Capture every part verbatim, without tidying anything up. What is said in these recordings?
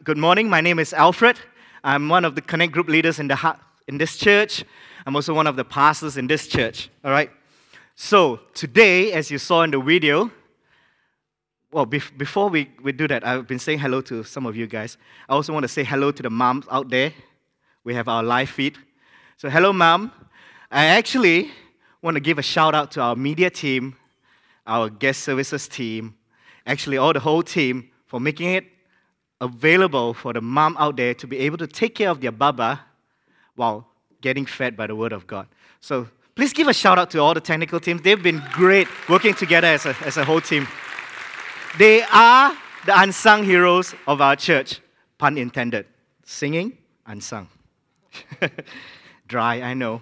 good morning. My name is Alfred. I'm one of the Connect Group leaders in the hu- in this church. I'm also one of the pastors in this church. All right. So today, as you saw in the video, well, bef- before we, we do that, I've been saying hello to some of you guys. I also want to say hello to the moms out there. We have our live feed. So hello, mom. I actually want to give a shout out to our media team, our guest services team, actually all the whole team for making it available for the mom out there to be able to take care of their baba while getting fed by the Word of God. So please give a shout out to all the technical teams. They've been great working together as a, as a whole team. They are the unsung heroes of our church, pun intended. Singing, unsung. Dry, I know.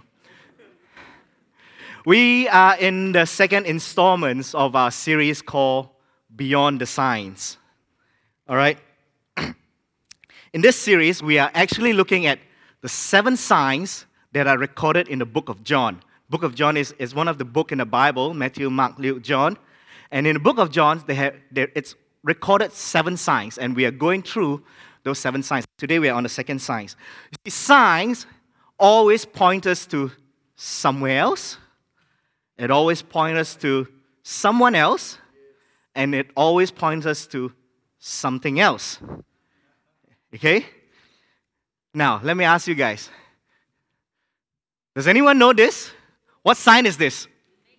We are in the second installments of our series called Beyond the Signs. All right? In this series, we are actually looking at the seven signs that are recorded in the book of John. Book of John is, is one of the books in the Bible, Matthew, Mark, Luke, John. And in the book of John, they have, they, it's recorded seven signs, and we are going through those seven signs. Today, we are on the second signs. You see, signs always point us to somewhere else. It always points us to someone else, and it always points us to something else. Okay? Now, let me ask you guys. Does anyone know this? What sign is this?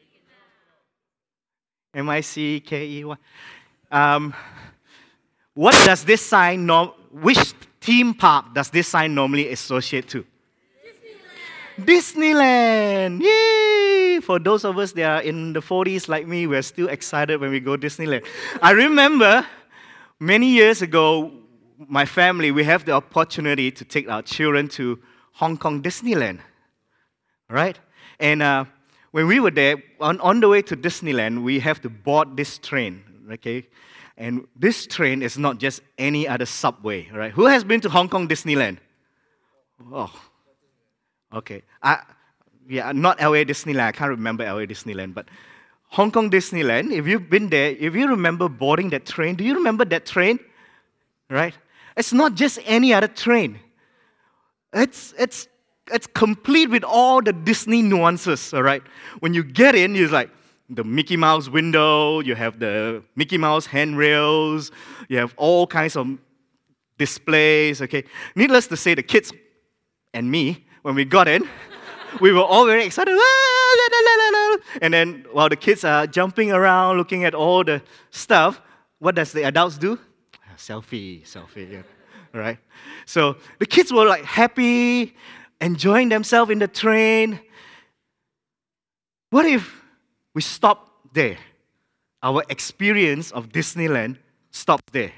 M I C K E Y. Um, what does this sign, norm- which theme park does this sign normally associate to? Disneyland! Disneyland! Yay! For those of us that are in the forties like me, we're still excited when we go Disneyland. I remember many years ago, my family, we have the opportunity to take our children to Hong Kong Disneyland, right? And uh, when we were there, on, on the way to Disneyland, we have to board this train, okay? And this train is not just any other subway, right? Who has been to Hong Kong Disneyland? Oh, okay. I, yeah, not L A Disneyland. I can't remember L A Disneyland, but Hong Kong Disneyland, if you've been there, if you remember boarding that train, do you remember that train? Right? It's not just any other train. It's, it's, it's complete with all the Disney nuances, all right? When you get in, it's like the Mickey Mouse window, you have the Mickey Mouse handrails, you have all kinds of displays, okay? Needless to say, the kids and me, when we got in, we were all very excited. And then while the kids are jumping around, looking at all the stuff, what does the adults do? Selfie, selfie, yeah. All right? So the kids were like happy, enjoying themselves in the train. What if we stopped there? Our experience of Disneyland stopped there.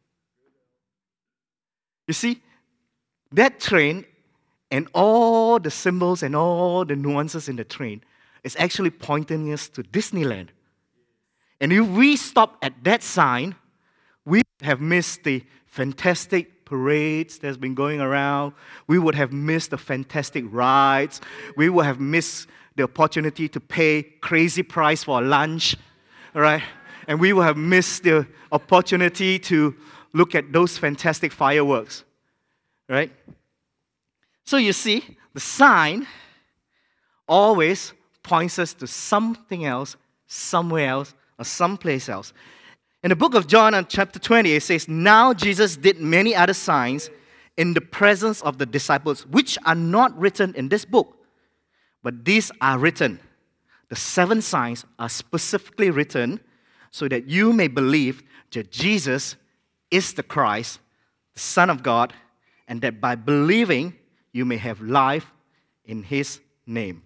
You see, that train and all the symbols and all the nuances in the train is actually pointing us to Disneyland. And if we stop at that sign, we have missed the fantastic parades that's been going around. We would have missed the fantastic rides. We would have missed the opportunity to pay crazy price for lunch, all right? And we would have missed the opportunity to look at those fantastic fireworks, right? So you see, the sign always points us to something else, somewhere else, or someplace else. In the book of John, in chapter twenty, it says, "Now Jesus did many other signs in the presence of the disciples, which are not written in this book. But these are written." The seven signs are specifically written so that you may believe that Jesus is the Christ, the Son of God, and that by believing, you may have life in His name.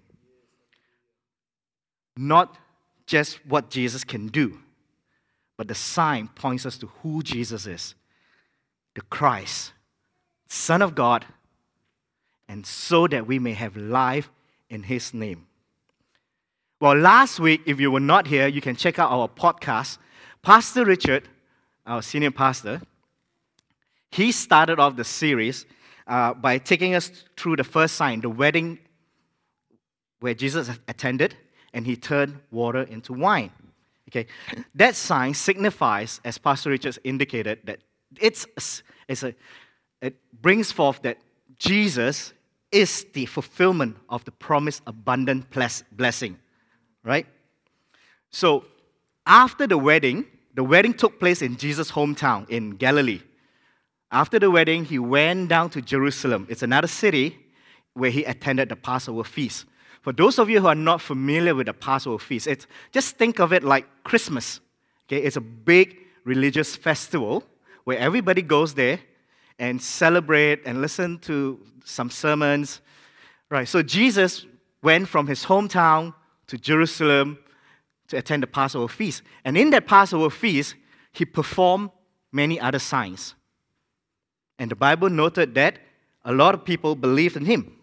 Not just what Jesus can do, but the sign points us to who Jesus is. The Christ, Son of God, and so that we may have life in His name. Well, last week, if you were not here, you can check out our podcast. Pastor Richard, our senior pastor, he started off the series uh, by taking us through the first sign, the wedding where Jesus attended, and He turned water into wine. Okay, that sign signifies, as Pastor Richard indicated, that it's a It's a, it brings forth that Jesus is the fulfillment of the promised abundant blessing, right? So, after the wedding, the wedding took place in Jesus' hometown in Galilee. After the wedding, he went down to Jerusalem. It's another city where he attended the Passover feast. For those of you who are not familiar with the Passover feast, it's, just think of it like Christmas. Okay, it's a big religious festival where everybody goes there and celebrate and listen to some sermons. Right, so Jesus went from his hometown to Jerusalem to attend the Passover feast. And in that Passover feast, he performed many other signs. And the Bible noted that a lot of people believed in him.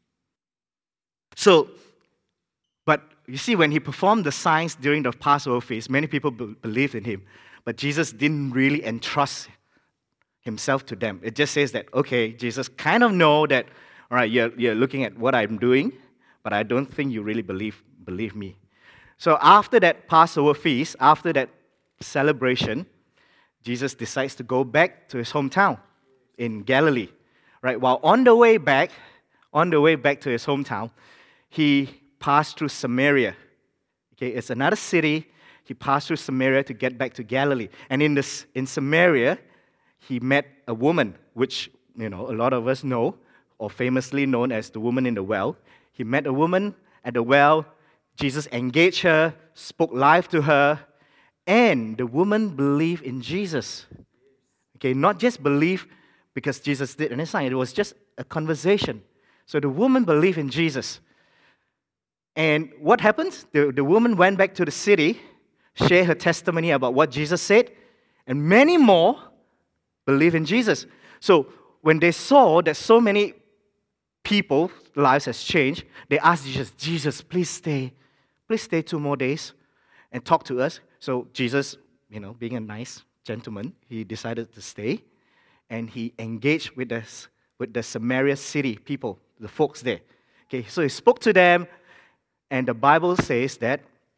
So, but you see, when he performed the signs during the Passover feast, many people be- believed in him. But Jesus didn't really entrust himself to them. It just says that, okay, Jesus kind of know that, all right, you're, you're looking at what I'm doing, but I don't think you really believe, believe me. So after that Passover feast, after that celebration, Jesus decides to go back to his hometown in Galilee. Right? While on the way back, on the way back to his hometown, he passed through Samaria. Okay, it's another city. He passed through Samaria to get back to Galilee. And in this, in Samaria, he met a woman, which, you know, a lot of us know, or famously known as the woman in the well. He met a woman at the well. Jesus engaged her, spoke life to her, and the woman believed in Jesus. Okay, not just believe because Jesus did an sign. It was just a conversation. So the woman believed in Jesus. And what happened? The, the woman went back to the city, shared her testimony about what Jesus said, and many more believed in Jesus. So when they saw that so many people's lives has changed, they asked Jesus, Jesus, please stay. Please stay two more days and talk to us. So Jesus, you know, being a nice gentleman, he decided to stay. And he engaged with the, with the Samaria city people, the folks there. Okay, so he spoke to them, and the Bible says that,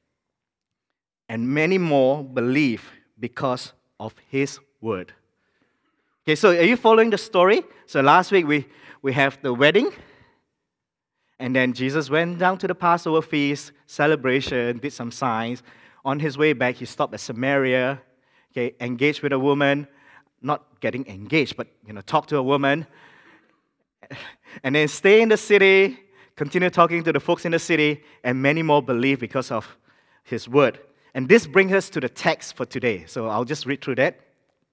and many more believe because of his word. Okay, so are you following the story? So last week we, we have the wedding, and then Jesus went down to the Passover feast, celebration, did some signs. On his way back, he stopped at Samaria, okay, engaged with a woman, not getting engaged, but, you know, talk to a woman, and then stay in the city, continue talking to the folks in the city, and many more believe because of his word. And this brings us to the text for today. So I'll just read through that.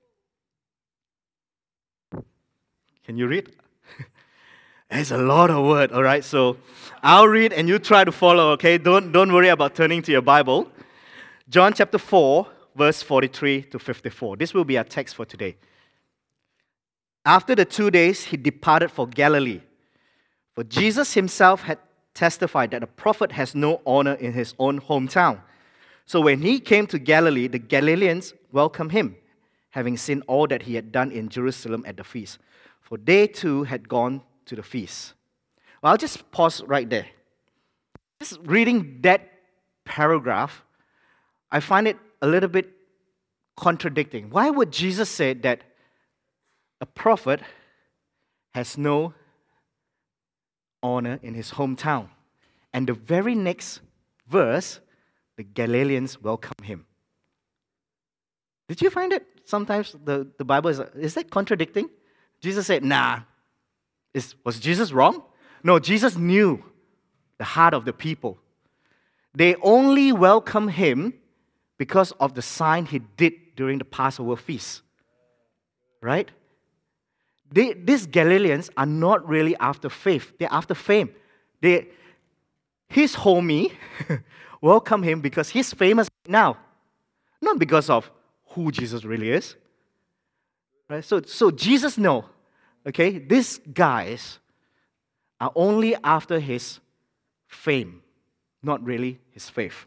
Can you read? There's a lot of word, all right? So I'll read and you try to follow, okay? Don't, don't worry about turning to your Bible. John chapter four, verse forty-three to fifty-four. This will be our text for today. After the two days, he departed for Galilee. For Jesus himself had testified that a prophet has no honor in his own hometown. So when he came to Galilee, the Galileans welcomed him, having seen all that he had done in Jerusalem at the feast. For they too had gone to the feast. Well, I'll just pause right there. Just reading that paragraph, I find it a little bit contradicting. Why would Jesus say that a prophet has no honor in his hometown? And the very next verse, the Galileans welcome him. Did you find it? Sometimes the, the Bible is, is that contradicting? Jesus said, nah. Is, was Jesus wrong? No, Jesus knew the heart of the people. They only welcome him because of the sign he did during the Passover feast. Right? They, these Galileans are not really after faith. They're after fame. They, his homie welcome him because he's famous now. Not because of who Jesus really is. Right? So, so Jesus knows, okay, these guys are only after his fame, not really his faith.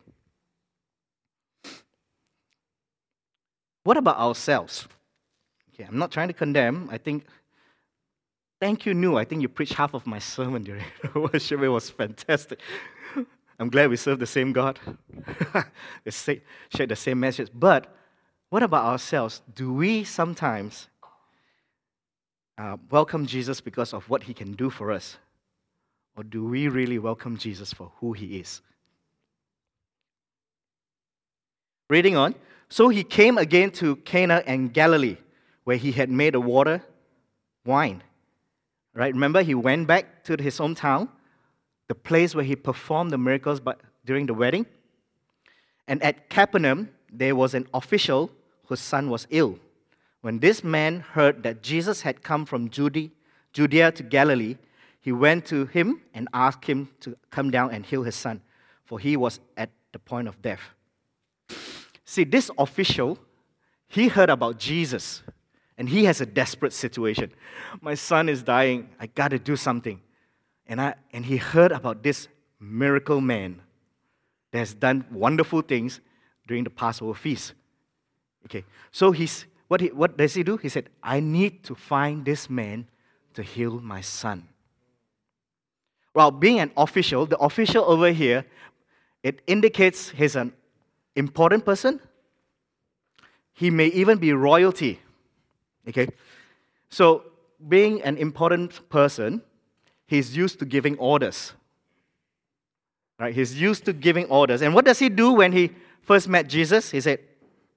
What about ourselves? Okay, I'm not trying to condemn. I think, thank you, Nu. I think you preached half of my sermon during the worship. It was fantastic. I'm glad we serve the same God. They say, share the same message. But what about ourselves? Do we sometimes uh, welcome Jesus because of what he can do for us? Or do we really welcome Jesus for who he is? Reading on. So he came again to Cana and Galilee, where he had made the water wine. Right? Remember, he went back to his hometown, the place where he performed the miracles but during the wedding. And at Capernaum, there was an official whose son was ill. When this man heard that Jesus had come from Judea, Judea to Galilee, he went to him and asked him to come down and heal his son, for he was at the point of death. See, this official, he heard about Jesus, and he has a desperate situation. My son is dying. I got to do something. And, I, and he heard about this miracle man that has done wonderful things during the Passover feast. Okay, so he's, what, he, what does he do? He said, I need to find this man to heal my son. Well, being an official, the official over here, it indicates he's an important person. He may even be royalty. Okay? So, being an important person, he's used to giving orders. Right? He's used to giving orders. And what does he do when he first met Jesus? He said,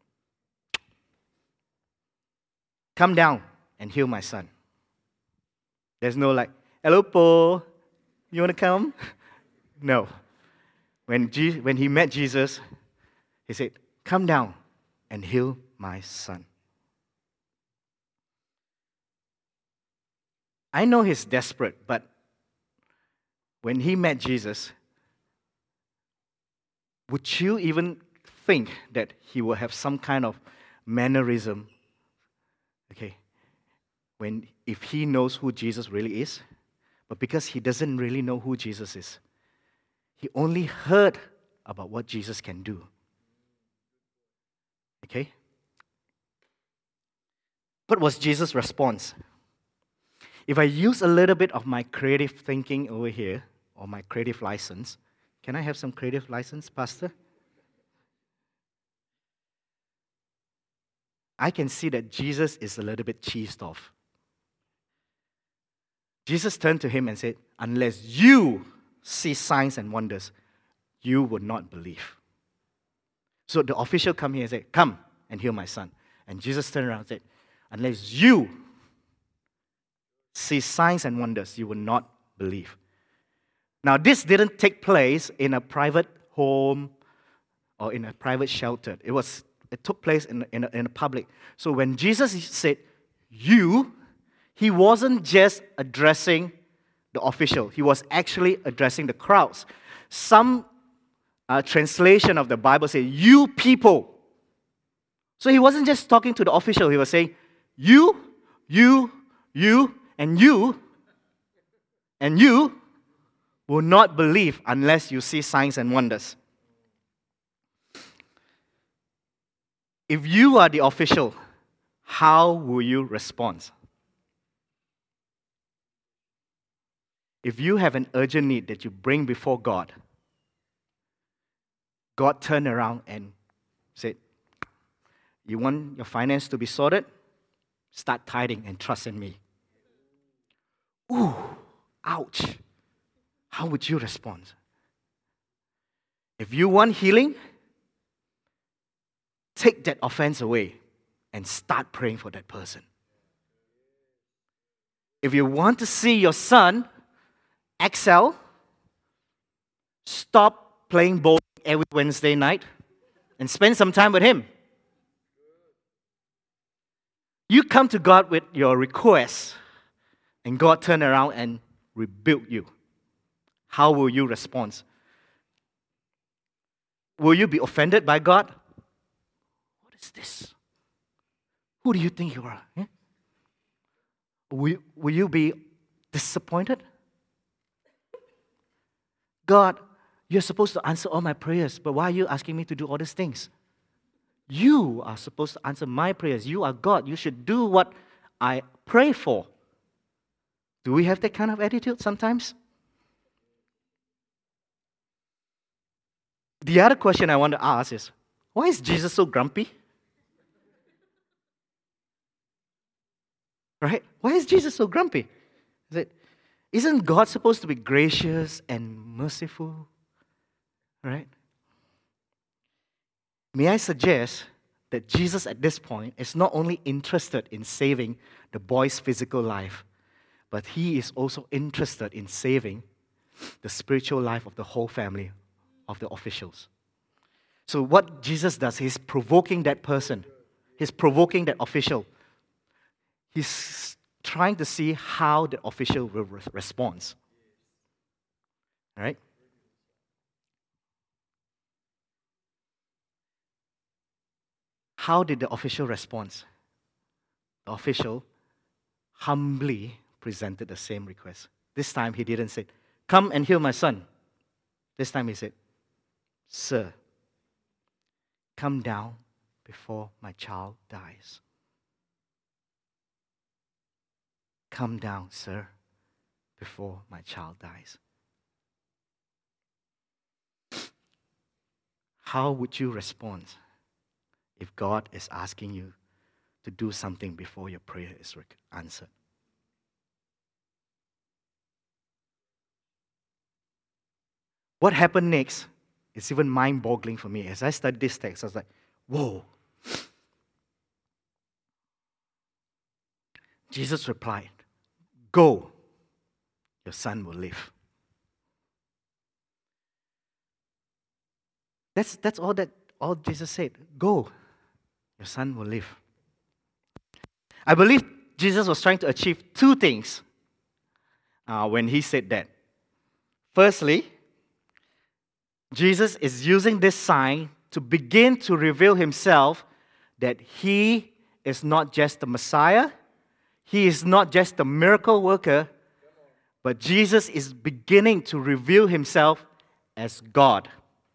come down and heal my son. There's no like, hello, Paul, you want to come? No. When, Je- when he met Jesus, he said, come down and heal my son. I know he's desperate, but when he met Jesus, would you even think that he will have some kind of mannerism, okay, when if he knows who Jesus really is? But because he doesn't really know who Jesus is, he only heard about what Jesus can do. Okay? What was Jesus' response? If I use a little bit of my creative thinking over here, or my creative license, can I have some creative license, Pastor? I can see that Jesus is a little bit cheesed off. Jesus turned to him and said, unless you see signs and wonders, you would not believe. So the official come here and said, come and heal my son. And Jesus turned around and said, unless you see signs and wonders, you will not believe. Now, this didn't take place in a private home or in a private shelter. It was. It took place in, in, a, in a public. So when Jesus said, you, he wasn't just addressing the official. He was actually addressing the crowds. Some uh, translation of the Bible say, you people. So he wasn't just talking to the official. He was saying, you, you, you, and you, and you will not believe unless you see signs and wonders. If you are the official, how will you respond? If you have an urgent need that you bring before God, God turned around and said, you want your finance to be sorted? Start tithing and trust in me. Ooh, ouch. How would you respond? If you want healing, take that offense away and start praying for that person. If you want to see your son excel, stop playing bowling every Wednesday night and spend some time with him. You come to God with your request, and God turn around and rebuke you. How will you respond? Will you be offended by God? What is this? Who do you think you are? Eh? Will, will you be disappointed? God, you're supposed to answer all my prayers, but why are you asking me to do all these things? You are supposed to answer my prayers. You are God. You should do what I pray for. Do we have that kind of attitude sometimes? The other question I want to ask is, why is Jesus so grumpy? Right? Why is Jesus so grumpy? Is it, isn't God supposed to be gracious and merciful? Right? May I suggest that Jesus at this point is not only interested in saving the boy's physical life, but he is also interested in saving the spiritual life of the whole family of the officials. So what Jesus does, he's provoking that person. He's provoking that official. He's trying to see how the official will re- respond. Right? How did the official respond? The official humbly presented the same request. This time he didn't say, "Come and heal my son." This time he said, "Sir, come down before my child dies." Come down, sir, before my child dies. How would you respond if God is asking you to do something before your prayer is answered? What happened next is even mind-boggling for me. As I studied this text, I was like, whoa. Jesus replied, "Go, your son will live." That's, that's all that all Jesus said. Go, your son will live. I believe Jesus was trying to achieve two things uh, when he said that. Firstly, Jesus is using this sign to begin to reveal himself that he is not just the Messiah, he is not just the miracle worker, but Jesus is beginning to reveal himself as God.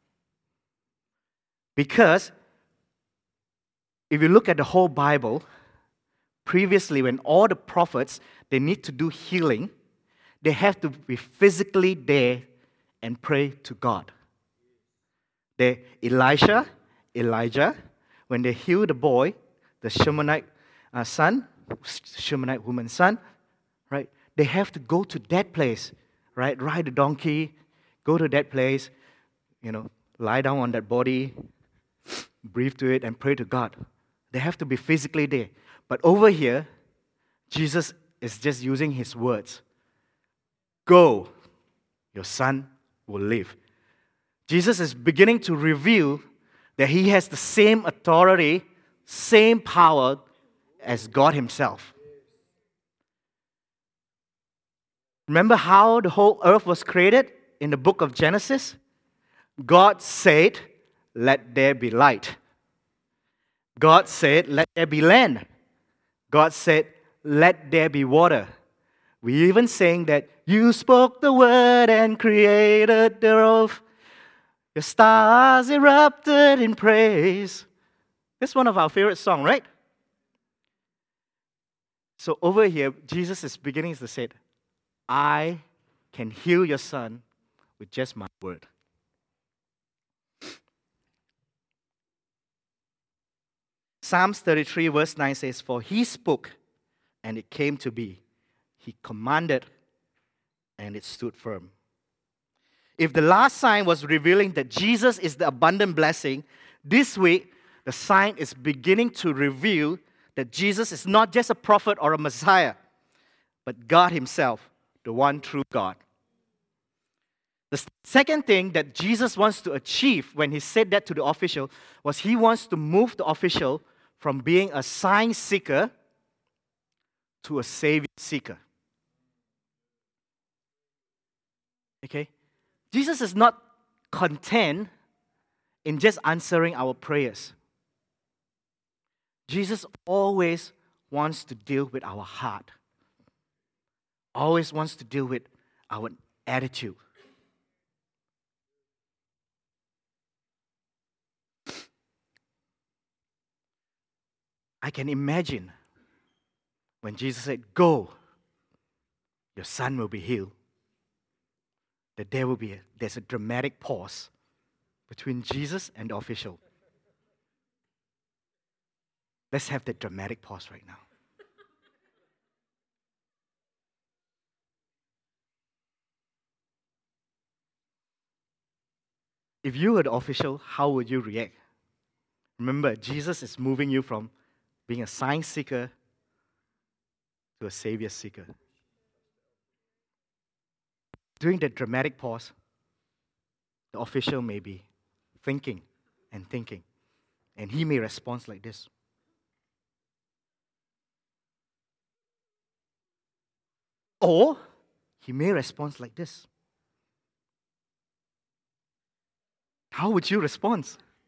Because if you look at the whole Bible, previously when all the prophets, they need to do healing, they have to be physically there and pray to God. They, Elisha, Elijah, when they heal the boy, the Shunammite uh, son, Shunammite woman's son, right? They have to go to that place, right? Ride a donkey, go to that place, you know, lie down on that body, breathe to it, and pray to God. They have to be physically there. But over here, Jesus is just using his words. Go, your son will live. Jesus is beginning to reveal that he has the same authority, same power as God himself. Remember how the whole earth was created in the book of Genesis? God said, "Let there be light." God said, "Let there be land." God said, "Let there be water." We even saying that you spoke the word and created the earth. The stars erupted in praise. That's one of our favorite songs, right? So over here, Jesus is beginning to say, I can heal your son with just my word. Psalms thirty-three verse nine says, "For he spoke, and it came to be. He commanded, and it stood firm." If the last sign was revealing that Jesus is the abundant blessing, this week, the sign is beginning to reveal that Jesus is not just a prophet or a Messiah, but God himself, the one true God. The second thing that Jesus wants to achieve when he said that to the official was he wants to move the official from being a sign seeker to a savior seeker. Okay? Jesus is not content in just answering our prayers. Jesus always wants to deal with our heart. Always wants to deal with our attitude. I can imagine when Jesus said, "Go, your son will be healed." That there will be a, there's a dramatic pause between Jesus and the official. Let's have that dramatic pause right now. If you were the official, how would you react? Remember, Jesus is moving you from being a sign seeker to a savior seeker. During that dramatic pause, the official may be thinking and thinking, and he may respond like this. Or he may respond like this. How would you respond?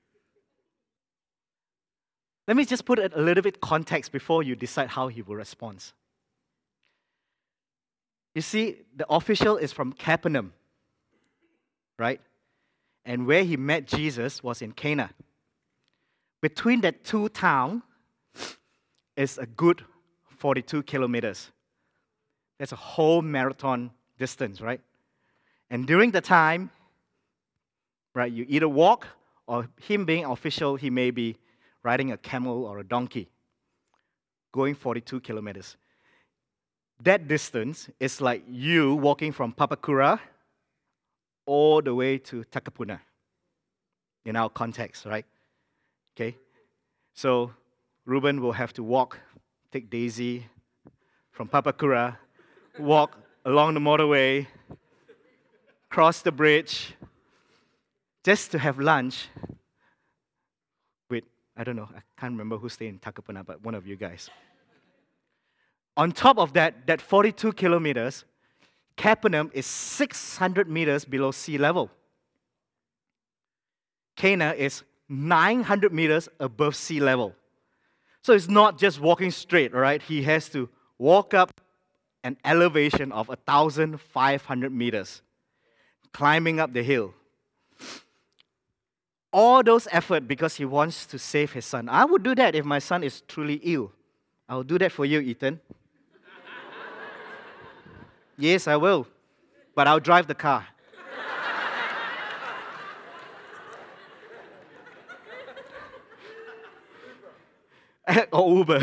Let me just put a little bit context before you decide how he will respond. You see, the official is from Capernaum, right? And where he met Jesus was in Cana. Between the two towns is a good forty-two kilometers. That's a whole marathon distance, right? And during the time, right, you either walk, or him being official, he may be riding a camel or a donkey, going forty-two kilometers. That distance is like you walking from Papakura all the way to Takapuna, in our context, right? Okay? So, Reuben will have to walk, take Daisy from Papakura, walk along the motorway, cross the bridge, just to have lunch with, I don't know, I can't remember who stayed in Takapuna, but one of you guys. On top of that, that forty-two kilometers, Capernaum is six hundred meters below sea level. Cana is nine hundred meters above sea level. So it's not just walking straight, all right? He has to walk up an elevation of one thousand five hundred meters, climbing up the hill. All those effort because he wants to save his son. I would do that if my son is truly ill. I will do that for you, Ethan. Yes, I will. But I'll drive the car. Or Uber.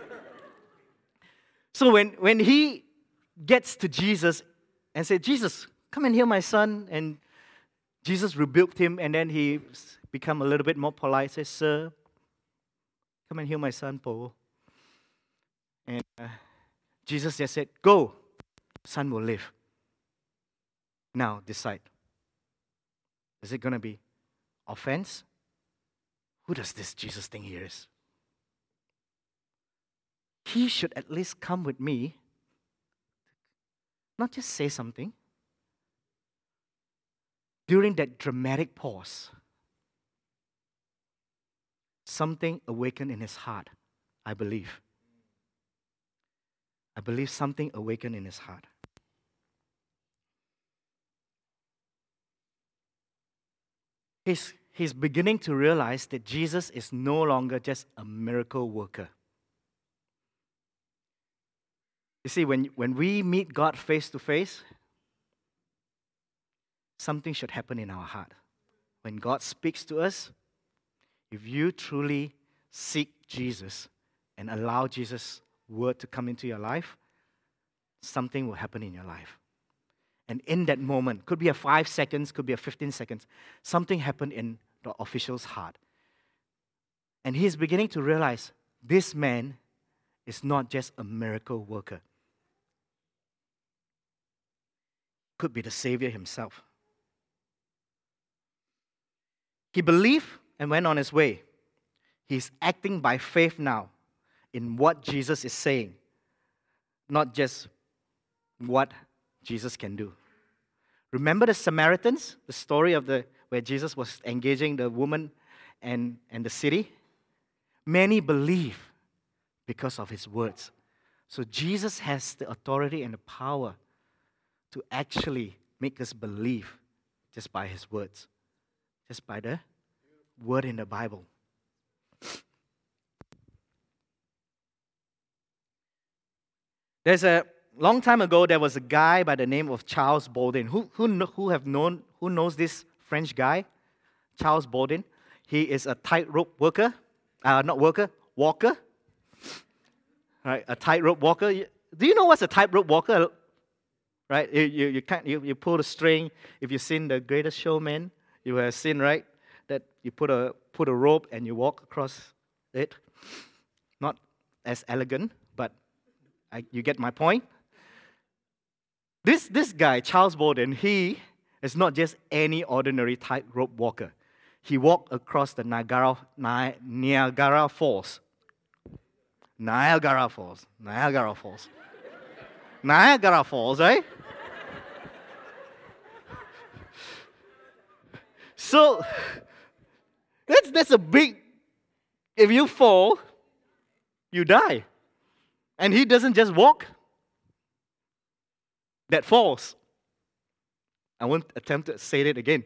So when, when he gets to Jesus and said, Jesus, come and heal my son, and Jesus rebuked him, and then he become a little bit more polite, says, Sir, come and heal my son, Paul. And uh, Jesus just said, go, son will live. Now decide. Is it going to be offense? Who does this Jesus think he is? He should at least come with me, not just say something. During that dramatic pause, something awakened in his heart, I believe. I believe something awakened in his heart. He's, he's beginning to realize that Jesus is no longer just a miracle worker. You see, when, when we meet God face to face, something should happen in our heart. When God speaks to us, if you truly seek Jesus and allow Jesus' word to come into your life, something will happen in your life. And in that moment, could be a five seconds, could be a fifteen seconds, something happened in the official's heart. And he's beginning to realize this man is not just a miracle worker. Could be the Savior himself. He believed and went on his way. He's acting by faith now in what Jesus is saying, not just what Jesus can do. Remember the Samaritans, the story of the where Jesus was engaging the woman and, and the city? Many believe because of his words. So Jesus has the authority and the power to actually make us believe just by his words, just by the word in the Bible. There's a long time ago, there was a guy by the name of Charles Baudin. Who, who, who have known, who knows this French guy? Charles Baudin. He is a tightrope worker, uh, not worker, walker. Right, a tightrope walker. Do you know what's a tightrope walker? Right, you, you, you, can't, you, you pull the string. If you've seen The Greatest Showman, You have seen, right? That you put a put a rope and you walk across it. Not as elegant, but I, you get my point. This this guy, Charles Bowden, he is not just any ordinary tightrope walker. He walked across the Niagara, Ni- Niagara Falls. Niagara Falls. Niagara Falls. Niagara Falls, right? So that's that's a big. If you fall, you die. And he doesn't just walk. That falls. I won't attempt to say it again.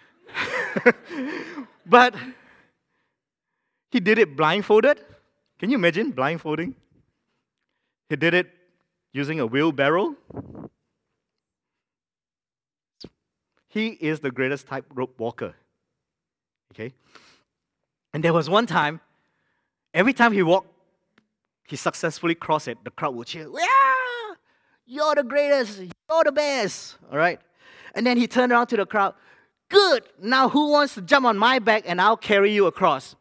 But he did it blindfolded. Can you imagine blindfolding? He did it using a wheelbarrow. He is the greatest tightrope walker. Okay? And there was one time, every time he walked, he successfully crossed it, the crowd would cheer, yeah! You're the greatest, you're the best. All right? And then he turned around to the crowd, good, now who wants to jump on my back and I'll carry you across?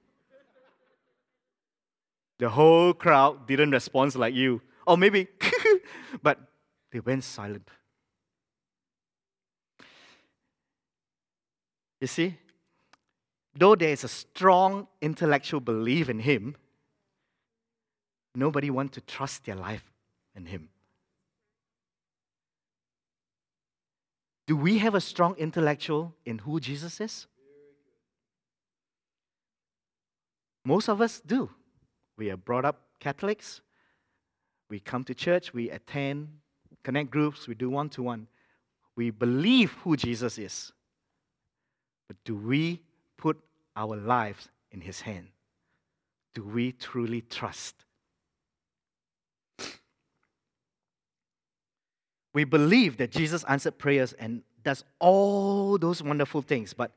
The whole crowd didn't respond like you. Or maybe, but they went silent. You see, though there is a strong intellectual belief in him, nobody wants to trust their life in him. Do we have a strong intellectual in who Jesus is? Most of us do. We are brought up Catholics. We come to church, we attend connect groups, we do one-to-one. We believe who Jesus is. But do we put our lives in His hand? Do we truly trust? We believe that Jesus answered prayers and does all those wonderful things, but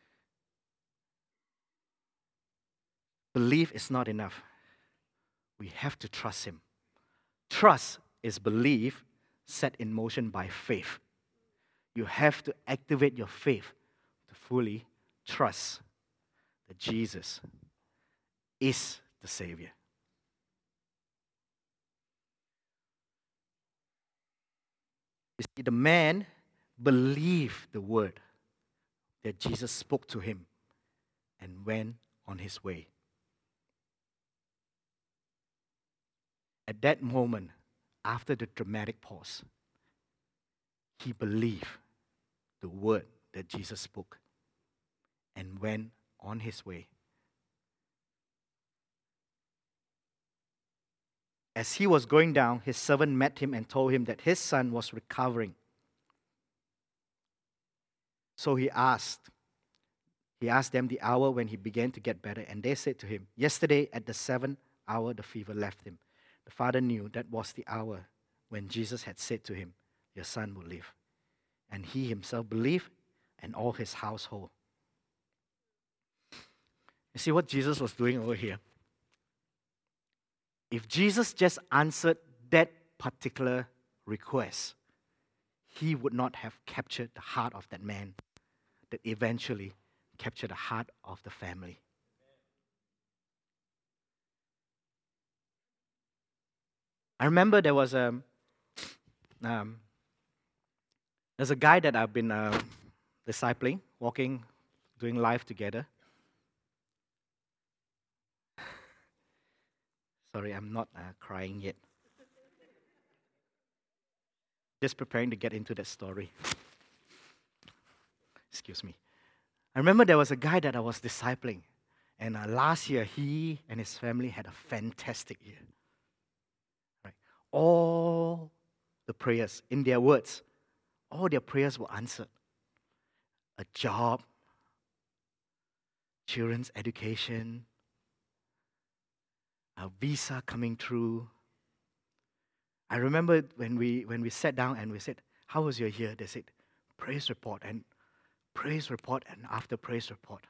belief is not enough. We have to trust Him. Trust is belief set in motion by faith. You have to activate your faith to fully trust that Jesus is the Savior. You see, the man believed the word that Jesus spoke to him and went on his way. At that moment, after the dramatic pause, he believed the word that Jesus spoke and went on his way. As he was going down, his servant met him and told him that his son was recovering. So he asked, he asked them the hour when he began to get better, and they said to him, yesterday at the seventh hour the fever left him. The father knew that was the hour when Jesus had said to him, your son will live. And he himself believed, and all his household. You see what Jesus was doing over here? If Jesus just answered that particular request, he would not have captured the heart of that man that eventually captured the heart of the family. I remember there was a um, there's a guy that I've been uh, discipling, walking, doing life together. Sorry, I'm not uh, crying yet. Just preparing to get into that story. Excuse me. I remember there was a guy that I was discipling, and uh, last year he and his family had a fantastic year. Right? All the prayers, in their words, all their prayers were answered. A job, children's education, a visa coming through. I remember when we when we sat down and we said, how was your year? They said, praise report and praise report and after praise report.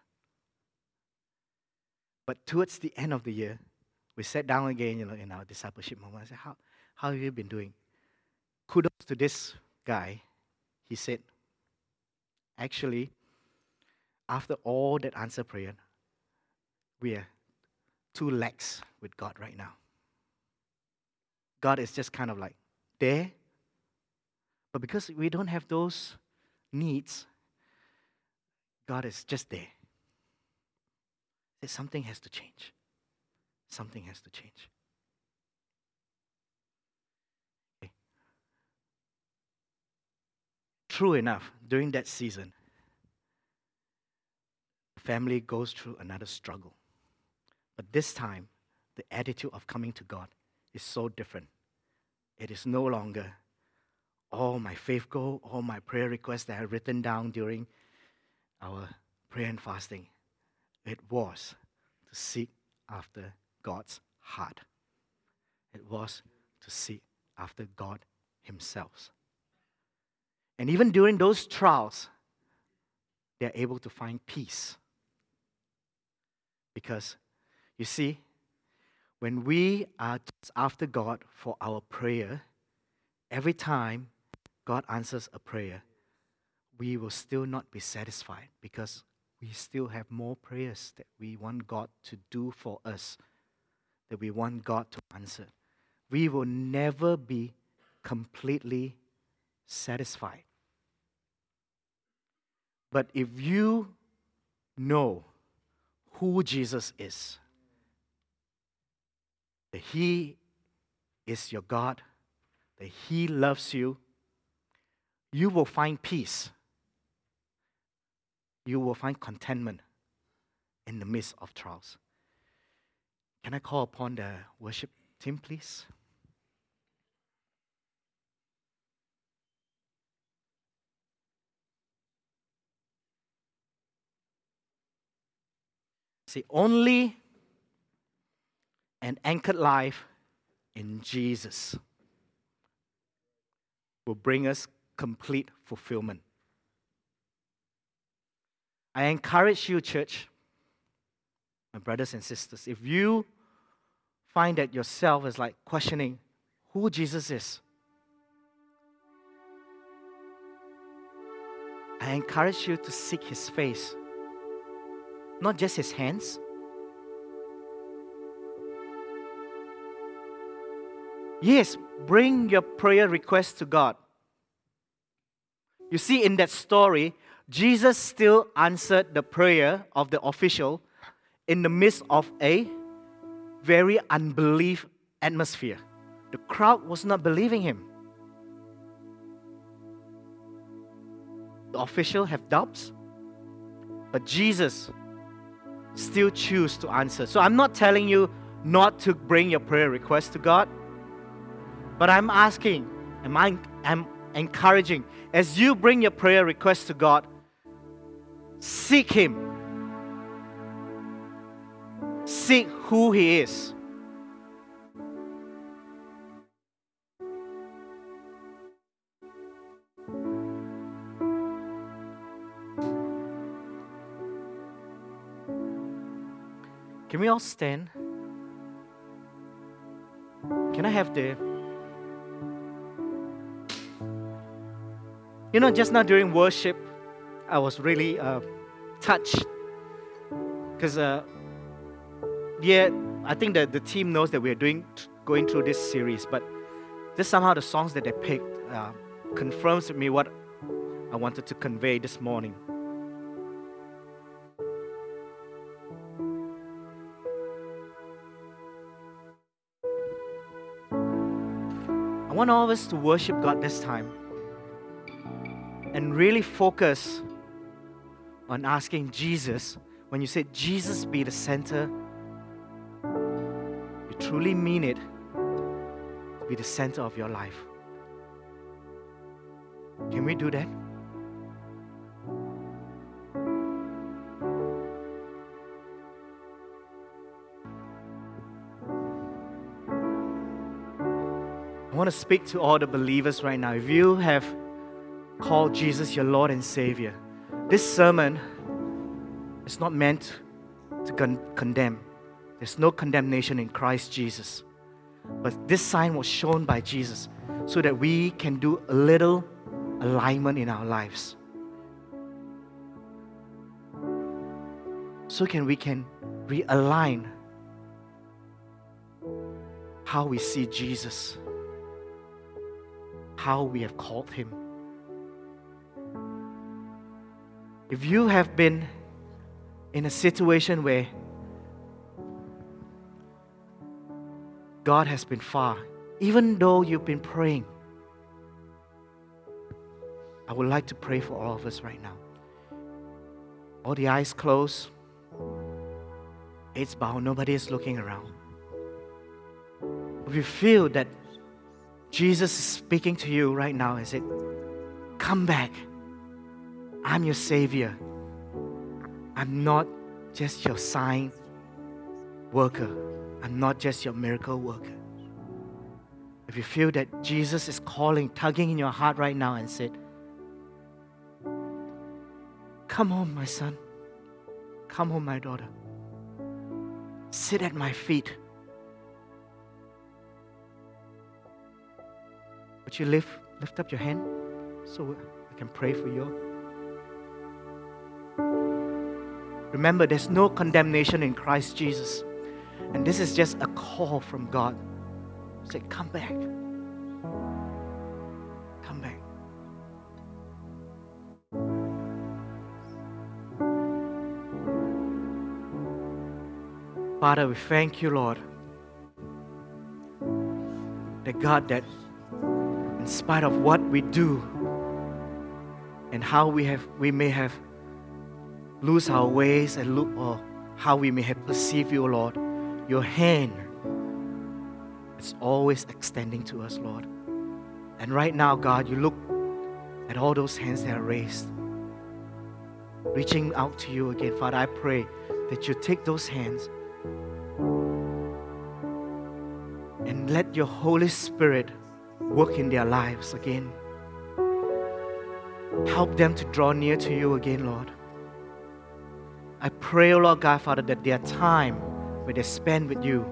But towards the end of the year, we sat down again, you know, in our discipleship moment. I said, how, how have you been doing? Kudos to this guy. He said, actually, after all that answered prayer, we are two legs with God right now. God is just kind of like there, but because we don't have those needs, God is just there. That something has to change. Something has to change. Okay. True enough, during that season, family goes through another struggle. But this time, the attitude of coming to God is so different. It is no longer all my faith goal, all my prayer requests that I have written down during our prayer and fasting. It was to seek after God's heart. It was to seek after God Himself. And even during those trials, they are able to find peace. Because, you see, when we are just after God for our prayer, every time God answers a prayer, we will still not be satisfied because we still have more prayers that we want God to do for us, that we want God to answer. We will never be completely satisfied. But if you know who Jesus is, that He is your God, that He loves you, you will find peace. You will find contentment in the midst of trials. Can I call upon the worship team, please? See, only an anchored life in Jesus will bring us complete fulfillment. I encourage you, church, my brothers and sisters, if you find that yourself is like questioning who Jesus is, I encourage you to seek His face, not just His hands. Yes, bring your prayer request to God. You see, in that story, Jesus still answered the prayer of the official in the midst of a very unbelief atmosphere. The crowd was not believing Him. The official have doubts, but Jesus still choose to answer. So I'm not telling you not to bring your prayer request to God, but I'm asking, am I, I'm encouraging, as you bring your prayer request to God, seek Him. Seek who He is. Can we all stand? Can I have the... You know, just now during worship, I was really uh, touched. Because, uh, yeah, I think that the team knows that we're doing, going through this series, but just somehow the songs that they picked uh, confirms to me what I wanted to convey this morning. I want all of us to worship God this time and really focus on asking Jesus. When you say Jesus be the center, you truly mean it to be the center of your life. Can we do that? I want to speak to all the believers right now. If you have called Jesus your Lord and Savior, this sermon is not meant to con- condemn. There's no condemnation in Christ Jesus. But this sign was shown by Jesus so that we can do a little alignment in our lives. so can we can realign how we see Jesus, how we have called Him. If you have been in a situation where God has been far, even though you've been praying, I would like to pray for all of us right now. All the eyes closed, heads bowed, nobody is looking around. If you feel that Jesus is speaking to you right now and said, come back. I'm your Savior. I'm not just your sign worker. I'm not just your miracle worker. If you feel that Jesus is calling, tugging in your heart right now and said, come home, my son. Come home, my daughter. Sit at my feet. Would you lift, lift up your hand so I can pray for you? Remember, there's no condemnation in Christ Jesus. And this is just a call from God. Say, come back. Come back. Father, we thank you, Lord, the God that in spite of what we do and how we have, we may have lose our ways and look, or how we may have perceived you, Lord, your hand is always extending to us, Lord. And right now, God, you look at all those hands that are raised, reaching out to you again. Father, I pray that you take those hands and let your Holy Spirit work in their lives again. Help them to draw near to you again, Lord. I pray, oh Lord God, Father, that their time where they spend with you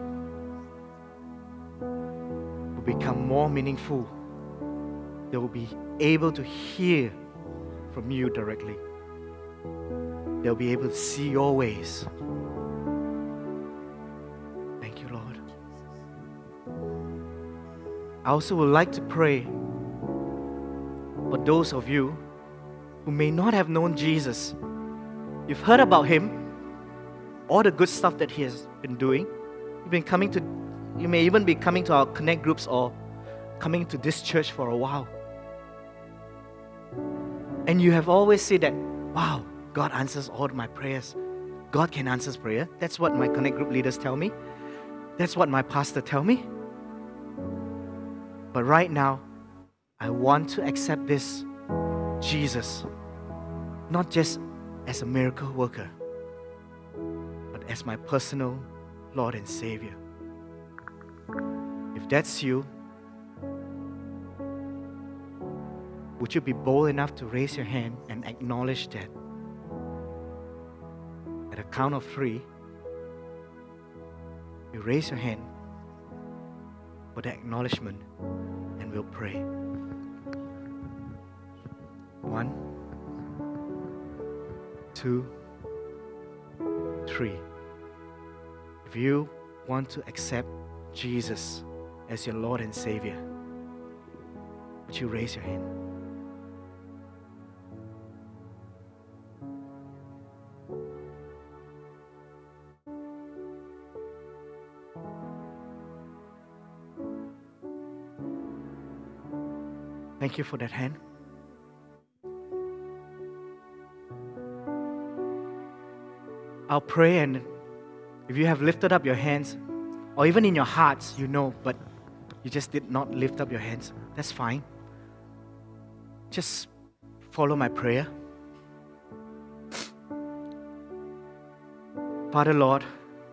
will become more meaningful. They will be able to hear from you directly. They'll be able to see your ways. Thank you, Lord. I also would like to pray for those of you who may not have known Jesus. You've heard about Him, all the good stuff that He has been doing. You've been coming to, you may even be coming to our Connect groups or coming to this church for a while. And you have always said that, wow, God answers all my prayers. God can answer prayer. That's what my Connect group leaders tell me. That's what my pastor tell me. But right now, I want to accept this Jesus, not just as a miracle worker, but as my personal Lord and Savior. If that's you, would you be bold enough to raise your hand and acknowledge that? At a count of three, you raise your hand for the acknowledgement, and we'll pray. One, two, three. If you want to accept Jesus as your Lord and Savior, would you raise your hand? Thank you for that hand. I'll pray, and if you have lifted up your hands, or even in your hearts, you know, but you just did not lift up your hands, that's fine. Just follow my prayer. Father, Lord,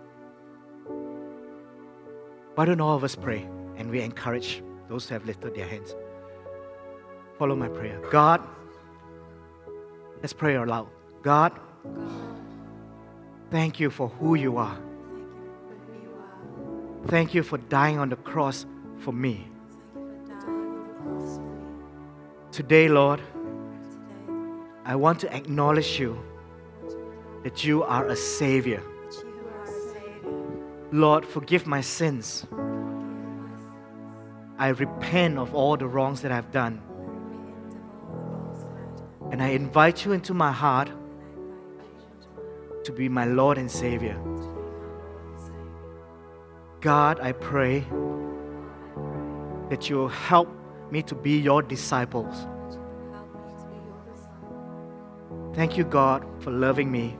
why don't all of us pray and we encourage those who have lifted their hands? Follow my prayer. God, let's pray out loud. God, thank you for who you are. Thank you for dying on the cross for me. Today, Lord, I want to acknowledge you that you are a Savior. Lord, forgive my sins. I repent of all the wrongs that I've done. And I invite you into my heart to be my Lord and Savior. God, I pray that you will help me to be your disciples. Thank you, God, for loving me.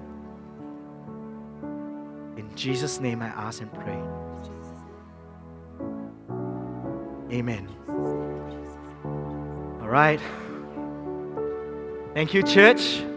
In Jesus' name I ask and pray. Amen. All right. Thank you, church.